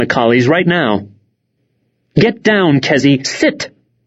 my collies right now. Get down, Kezzy. Sit!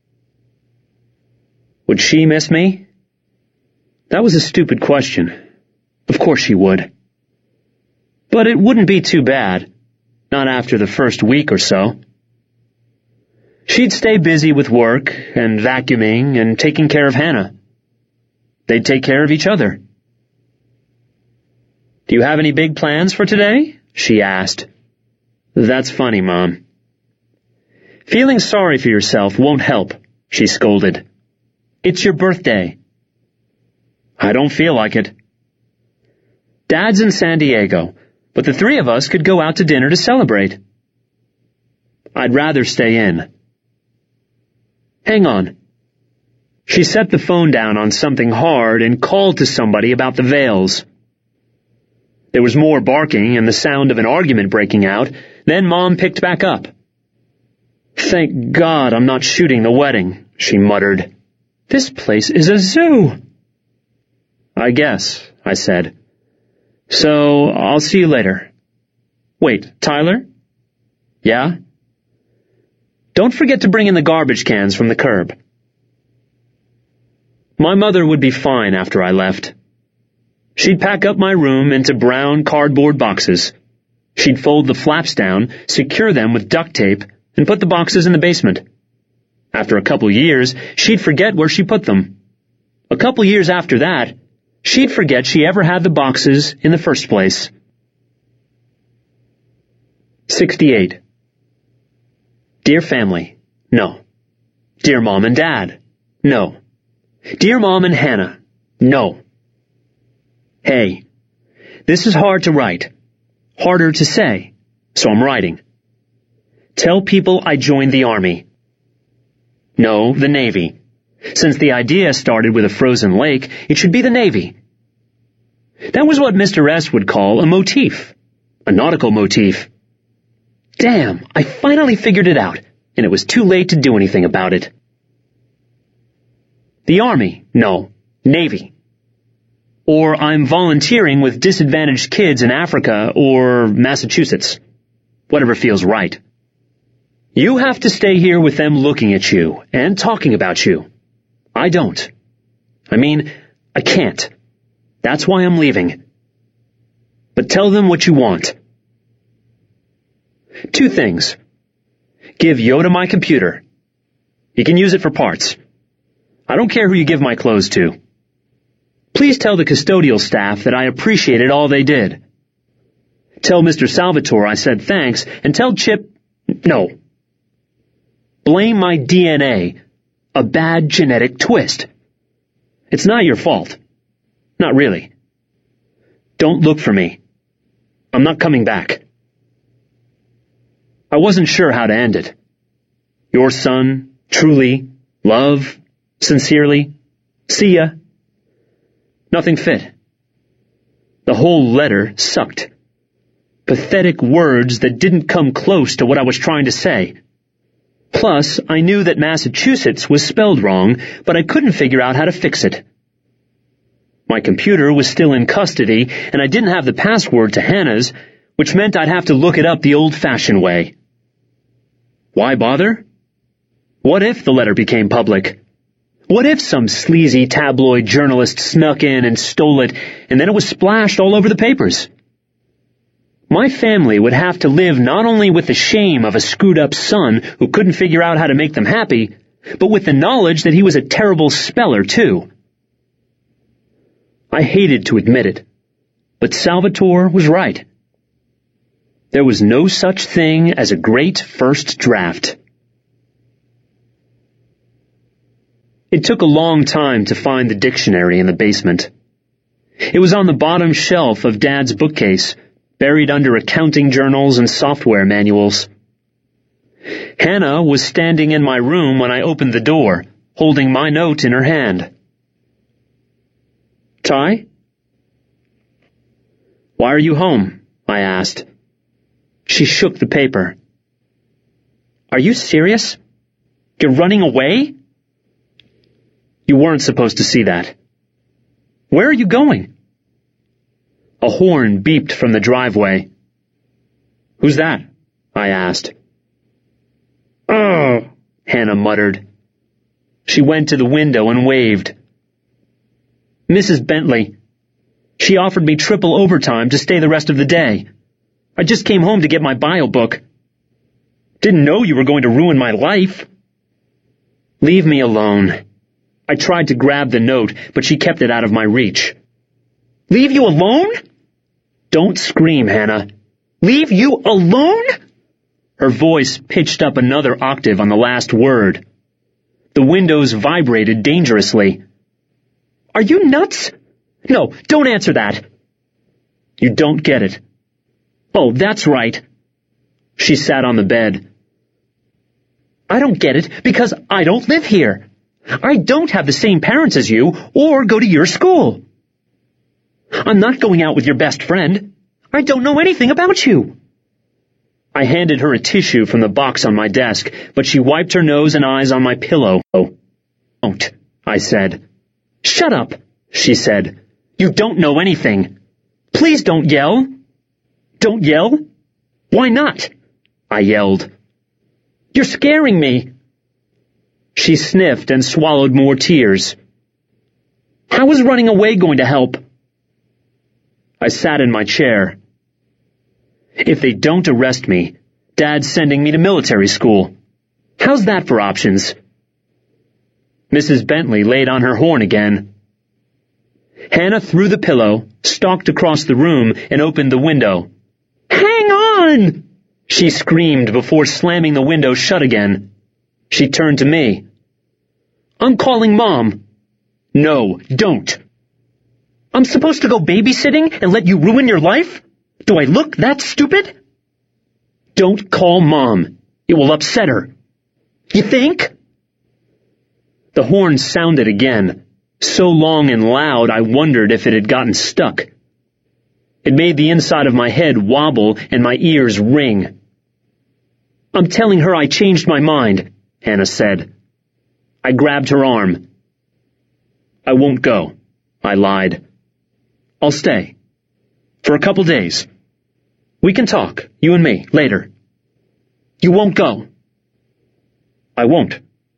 Would she miss me? That was a stupid question. Of course she would. But it wouldn't be too bad. Not after the first week or so. She'd stay busy with work and vacuuming and taking care of Hannah. They'd take care of each other. Do you have any big plans for today? She asked. That's funny, Mom. Feeling sorry for yourself won't help, she scolded. It's your birthday. I don't feel like it. Dad's in San Diego, but the three of us could go out to dinner to celebrate. I'd rather stay in. Hang on. She set the phone down on something hard and called to somebody about the veils. There was more barking and the sound of an argument breaking out. Then Mom picked back up. Thank God I'm not shooting the wedding, she muttered. This place is a zoo. I guess, I said. So, I'll see you later. Wait, Tyler? Yeah? Don't forget to bring in the garbage cans from the curb. My mother would be fine after I left. She'd pack up my room into brown cardboard boxes. She'd fold the flaps down, secure them with duct tape, and put the boxes in the basement. After a couple years, she'd forget where she put them. A couple years after that, she'd forget she ever had the boxes in the first place. 68. Dear family, no. Dear Mom and Dad, no. Dear Mom and Hannah, no. Hey, this is hard to write, harder to say, so I'm writing. Tell people I joined the Army. No, the Navy. Since the idea started with a frozen lake, it should be the Navy. That was what Mr. S. would call a motif, a nautical motif. Damn, I finally figured it out, and it was too late to do anything about it. The Army, no, Navy. Or I'm volunteering with disadvantaged kids in Africa or Massachusetts. Whatever feels right. You have to stay here with them looking at you and talking about you. I don't. I mean, I can't. That's why I'm leaving. But tell them what you want. 2 things. Give Yoda my computer. He can use it for parts. I don't care who you give my clothes to. Please tell the custodial staff that I appreciated all they did. Tell Mr. Salvatore I said thanks, and tell Chip, no. Blame my DNA, a bad genetic twist. It's not your fault. Not really. Don't look for me. I'm not coming back. I wasn't sure how to end it. Your son, truly, love, sincerely, see ya. Nothing fit. The whole letter sucked. Pathetic words that didn't come close to what I was trying to say. Plus, I knew that Massachusetts was spelled wrong, but I couldn't figure out how to fix it. My computer was still in custody, and I didn't have the password to Hannah's, which meant I'd have to look it up the old-fashioned way. Why bother? What if the letter became public? What if some sleazy tabloid journalist snuck in and stole it, and then it was splashed all over the papers? My family would have to live not only with the shame of a screwed-up son who couldn't figure out how to make them happy, but with the knowledge that he was a terrible speller, too. I hated to admit it, but Salvatore was right. There was no such thing as a great first draft. It took a long time to find the dictionary in the basement. It was on the bottom shelf of Dad's bookcase, buried under accounting journals and software manuals. Hannah was standing in my room when I opened the door, holding my note in her hand. Ty? Why are you home? I asked. She shook the paper. Are you serious? You're running away? You weren't supposed to see that. Where are you going? A horn beeped from the driveway. Who's that? I asked. "Oh," Hannah muttered. She went to the window and waved. "Mrs. Bentley. She offered me triple overtime to stay the rest of the day. I just came home to get my bio book. Didn't know you were going to ruin my life." "Leave me alone." I tried to grab the note, but she kept it out of my reach. "Leave you alone?" "Don't scream, Hannah." "Leave you alone?" Her voice pitched up another octave on the last word. The windows vibrated dangerously. "Are you nuts? No, don't answer that." "You don't get it." "Oh, that's right." She sat on the bed. "I don't get it because I don't live here. I don't have the same parents as you or go to your school. I'm not going out with your best friend. I don't know anything about you." I handed her a tissue from the box on my desk, but she wiped her nose and eyes on my pillow. "Don't," I said. "Shut up," she said. "You don't know anything. Please don't yell." "Don't yell?" "Why not?" I yelled. "You're scaring me." She sniffed and swallowed more tears. "How is running away going to help?" I sat in my chair. "If they don't arrest me, Dad's sending me to military school. How's that for options?" Mrs. Bentley laid on her horn again. Hannah threw the pillow, stalked across the room, and opened the window. "Hang on!" she screamed before slamming the window shut again. She turned to me. "I'm calling Mom." "No, don't." "I'm supposed to go babysitting and let you ruin your life? Do I look that stupid?" "Don't call Mom. It will upset her." "You think?" The horn sounded again, so long and loud I wondered if it had gotten stuck. It made the inside of my head wobble and my ears ring. "I'm telling her I changed my mind," Hannah said. I grabbed her arm. "I won't go," I lied. "I'll stay. For a couple days. We can talk, you and me, later." "You won't go." "I won't."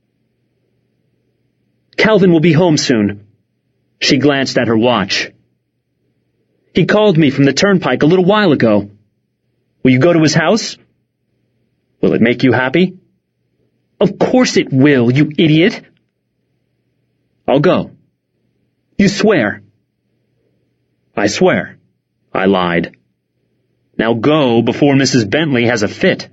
"Calvin will be home soon." She glanced at her watch. "He called me from the turnpike a little while ago. Will you go to his house?" "Will it make you happy?" "Of course it will, you idiot." "I'll go." "You swear?" "I swear," I lied. "Now go before Mrs. Bentley has a fit."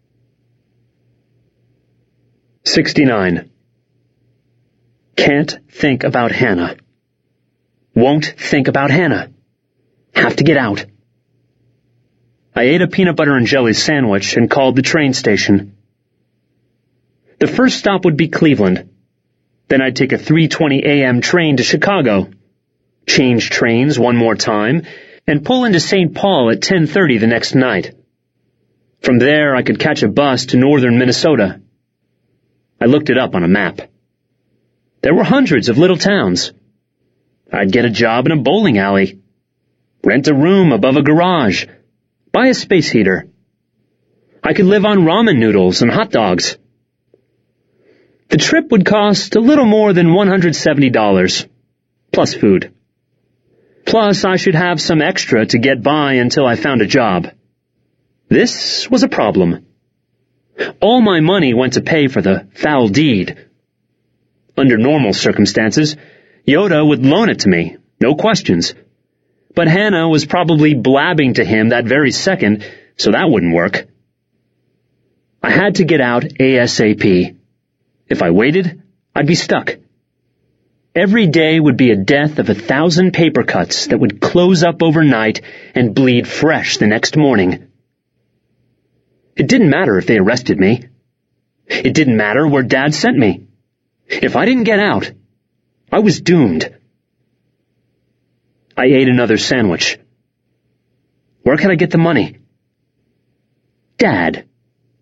69. Can't think about Hannah. Won't think about Hannah. Have to get out. I ate a peanut butter and jelly sandwich and called the train station. The first stop would be Cleveland. Then I'd take a 3:20 a.m. train to Chicago, change trains one more time, and pull into St. Paul at 10:30 the next night. From there, I could catch a bus to northern Minnesota. I looked it up on a map. There were hundreds of little towns. I'd get a job in a bowling alley, rent a room above a garage, buy a space heater. I could live on ramen noodles and hot dogs. The trip would cost a little more than $170, plus food. Plus, I should have some extra to get by until I found a job. This was a problem. All my money went to pay for the foul deed. Under normal circumstances, Yoda would loan it to me, no questions. But Hannah was probably blabbing to him that very second, so that wouldn't work. I had to get out ASAP. If I waited, I'd be stuck. Every day would be a death of 1,000 paper cuts that would close up overnight and bleed fresh the next morning. It didn't matter if they arrested me. It didn't matter where Dad sent me. If I didn't get out, I was doomed. I ate another sandwich. Where could I get the money? Dad.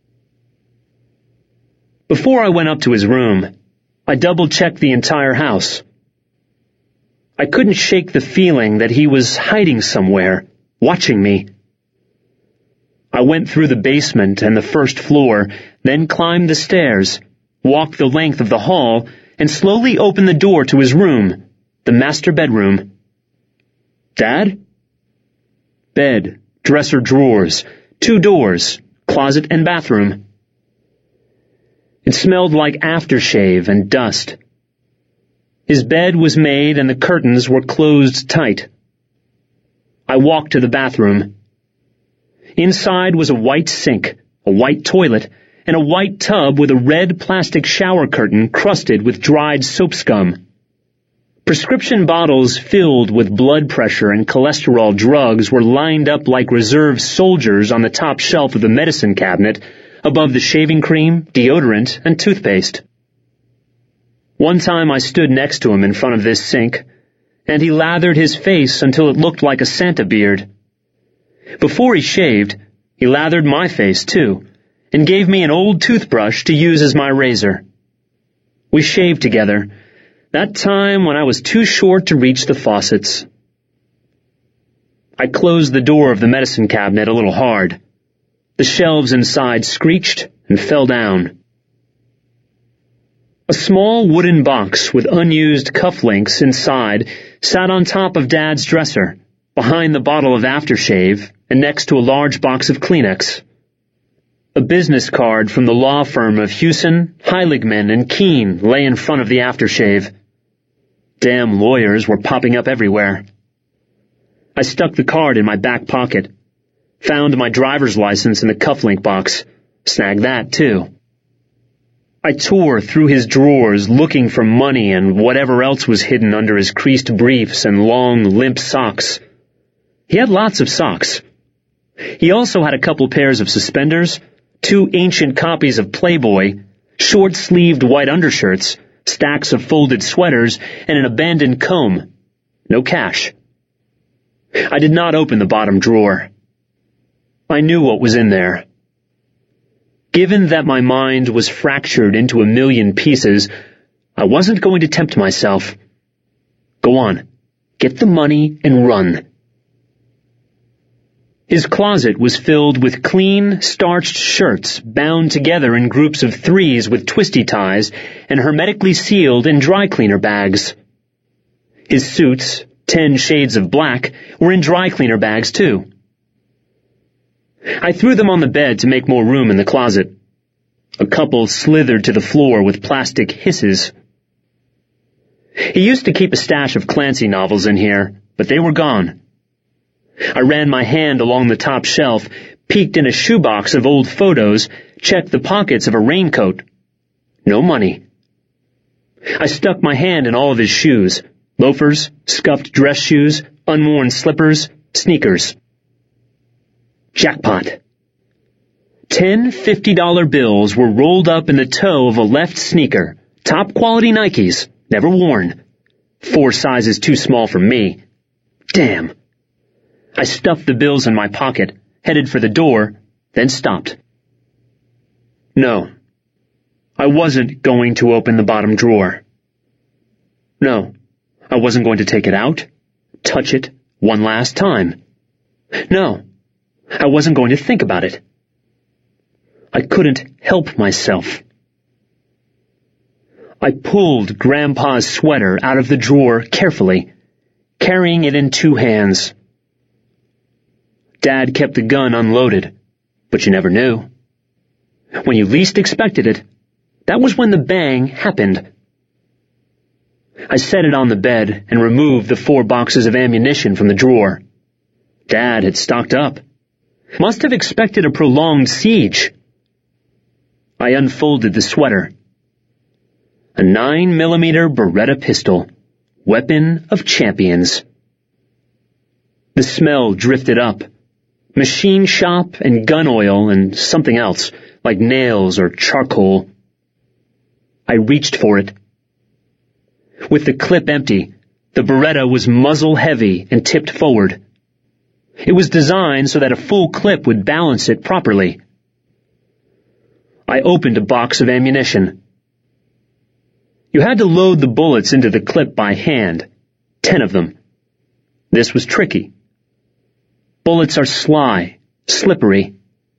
Before I went up to his room, I double-checked the entire house. I couldn't shake the feeling that he was hiding somewhere, watching me. I went through the basement and the first floor, then climbed the stairs, walked the length of the hall, and slowly opened the door to his room, the master bedroom. Dad? Bed, dresser drawers, 2 doors, closet and bathroom. It smelled like aftershave and dust. His bed was made and the curtains were closed tight. I walked to the bathroom. Inside was a white sink, a white toilet, and a white tub with a red plastic shower curtain crusted with dried soap scum. Prescription bottles filled with blood pressure and cholesterol drugs were lined up like reserve soldiers on the top shelf of the medicine cabinet, above the shaving cream, deodorant, and toothpaste. One time I stood next to him in front of this sink, and he lathered his face until it looked like a Santa beard. Before he shaved, he lathered my face too, and gave me an old toothbrush to use as my razor. We shaved together, that time when I was too short to reach the faucets. I closed the door of the medicine cabinet a little hard. The shelves inside screeched and fell down. A small wooden box with unused cufflinks inside sat on top of Dad's dresser, behind the bottle of aftershave and next to a large box of Kleenex. A business card from the law firm of Hewson, Heiligman, and Keene lay in front of the aftershave. Damn lawyers were popping up everywhere. I stuck the card in my back pocket, found my driver's license in the cufflink box, snagged that too. I tore through his drawers looking for money and whatever else was hidden under his creased briefs and long, limp socks. He had lots of socks. He also had a couple pairs of suspenders, 2 ancient copies of Playboy, short-sleeved white undershirts, stacks of folded sweaters, and an abandoned comb. No cash. I did not open the bottom drawer. I knew what was in there. Given that my mind was fractured into a million pieces, I wasn't going to tempt myself. Go on, get the money and run. His closet was filled with clean, starched shirts bound together in groups of 3s with twisty ties and hermetically sealed in dry cleaner bags. His suits, 10 shades of black, were in dry cleaner bags too. I threw them on the bed to make more room in the closet. A couple slithered to the floor with plastic hisses. He used to keep a stash of Clancy novels in here, but they were gone. I ran my hand along the top shelf, peeked in a shoebox of old photos, checked the pockets of a raincoat. No money. I stuck my hand in all of his shoes, loafers, scuffed dress shoes, unworn slippers, sneakers. Jackpot. 10 $50 bills were rolled up in the toe of a left sneaker, top quality Nikes, never worn. 4 sizes too small for me. Damn. I stuffed the bills in my pocket, headed for the door, then stopped. No. I wasn't going to open the bottom drawer. No. I wasn't going to take it out, touch it one last time. No. I wasn't going to think about it. I couldn't help myself. I pulled Grandpa's sweater out of the drawer carefully, carrying it in 2 hands. Dad kept the gun unloaded, but you never knew. When you least expected it, that was when the bang happened. I set it on the bed and removed the 4 boxes of ammunition from the drawer. Dad had stocked up. Must have expected a prolonged siege. I unfolded the sweater. A 9mm Beretta pistol, weapon of champions. The smell drifted up. Machine shop and gun oil and something else, like nails or charcoal. I reached for it. With the clip empty, the Beretta was muzzle heavy and tipped forward. It was designed so that a full clip would balance it properly. I opened a box of ammunition. You had to load the bullets into the clip by hand, 10 of them. This was tricky. Bullets are sly, slippery,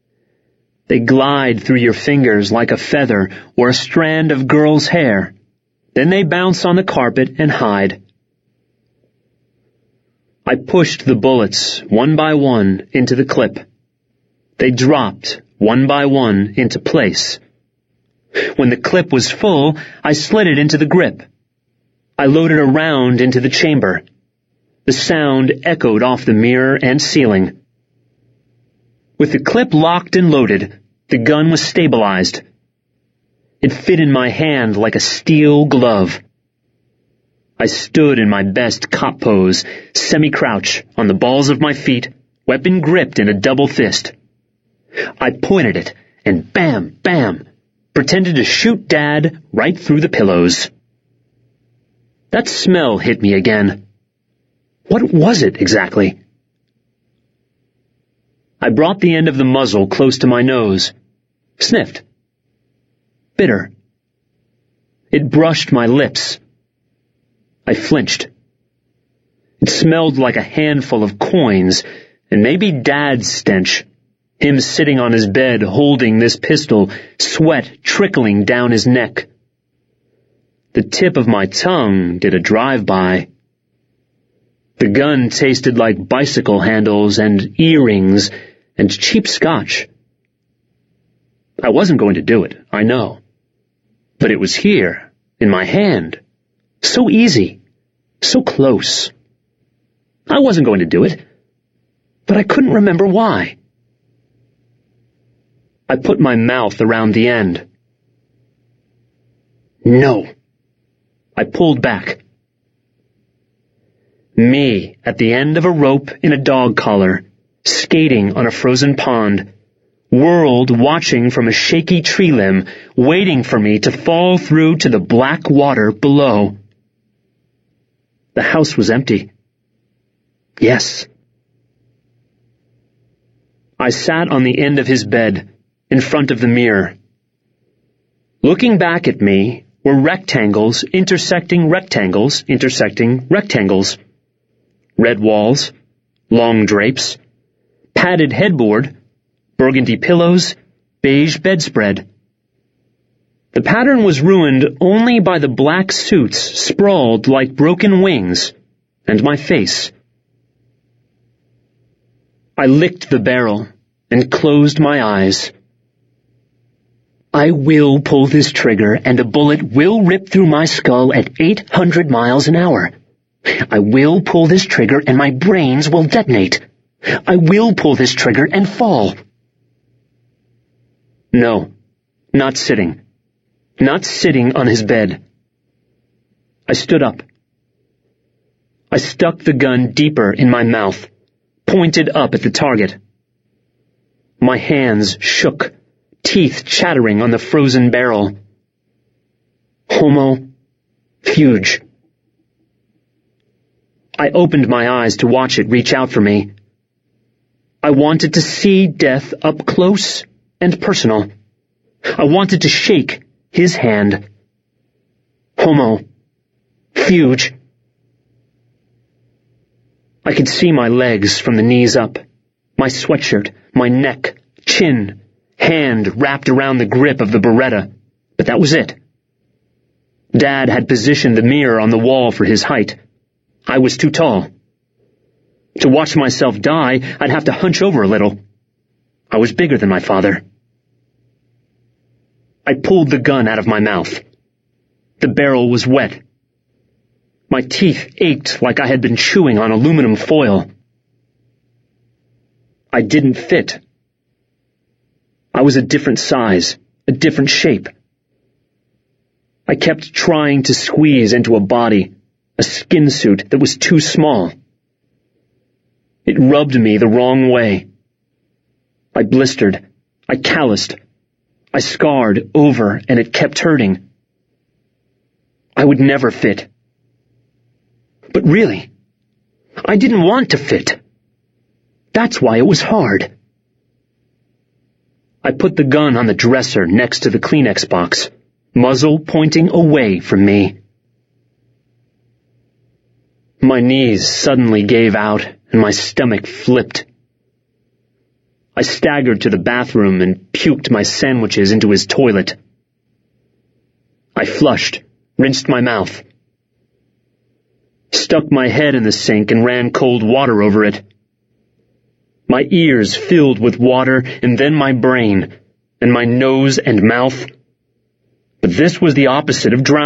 They glide through your fingers like a feather or a strand of girl's hair. Then they bounce on the carpet and hide. I pushed the bullets, one by one, into the clip. They dropped, one by one, into place. When the clip was full, I slid it into the grip. I loaded a round into the chamber. The sound echoed off the mirror and ceiling. With the clip locked and loaded, the gun was stabilized. It fit in my hand like a steel glove. I stood in my best cop pose, semi-crouch, on the balls of my feet, weapon gripped in a double fist. I pointed it, and bam, bam, pretended to shoot Dad right through the pillows. That smell hit me again. What was it exactly? I brought the end of the muzzle close to my nose, sniffed. Bitter. It brushed my lips. I flinched. It smelled like a handful of coins, and maybe Dad's stench. Him sitting on his bed holding this pistol, sweat trickling down his neck. The tip of my tongue did a drive-by. The gun tasted like bicycle handles and earrings and cheap scotch. I wasn't going to do it, I know. But it was here, in my hand. So easy. So close. I wasn't going to do it. But I couldn't remember why. I put my mouth around the end. No. I pulled back. Me at the end of a rope in a dog collar, skating on a frozen pond, world watching from a shaky tree limb, waiting for me to fall through to the black water below. The house was empty. Yes. I sat on the end of his bed, in front of the mirror. Looking back at me were rectangles intersecting rectangles intersecting rectangles. Red walls, long drapes, padded headboard, burgundy pillows, beige bedspread. The pattern was ruined only by the black suits sprawled like broken wings, and my face. I licked the barrel and closed my eyes. I will pull this trigger and a bullet will rip through my skull at 800 miles an hour. I will pull this trigger and my brains will detonate. I will pull this trigger and fall. No, not sitting. Not sitting on his bed. I stood up. I stuck the gun deeper in my mouth, pointed up at the target. My hands shook, teeth chattering on the frozen barrel. Homo Fuge. I opened my eyes to watch it reach out for me. I wanted to see death up close and personal. I wanted to shake his hand. Homo Fuge. I could see my legs from the knees up, my sweatshirt, my neck, chin, hand wrapped around the grip of the Beretta, but that was it. Dad had positioned the mirror on the wall for his height. I was too tall. To watch myself die, I'd have to hunch over a little. I was bigger than my father. I pulled the gun out of my mouth. The barrel was wet. My teeth ached like I had been chewing on aluminum foil. I didn't fit. I was a different size, a different shape. I kept trying to squeeze into a body, a skin suit that was too small. It rubbed me the wrong way. I blistered. I calloused. I scarred over, and it kept hurting. I would never fit. But really, I didn't want to fit. That's why it was hard. I put the gun on the dresser next to the Kleenex box, muzzle pointing away from me. My knees suddenly gave out, and my stomach flipped. I staggered to the bathroom and puked my sandwiches into his toilet. I flushed, rinsed my mouth, stuck my head in the sink and ran cold water over it. My ears filled with water, and then my brain, and my nose and mouth. But this was the opposite of drowning.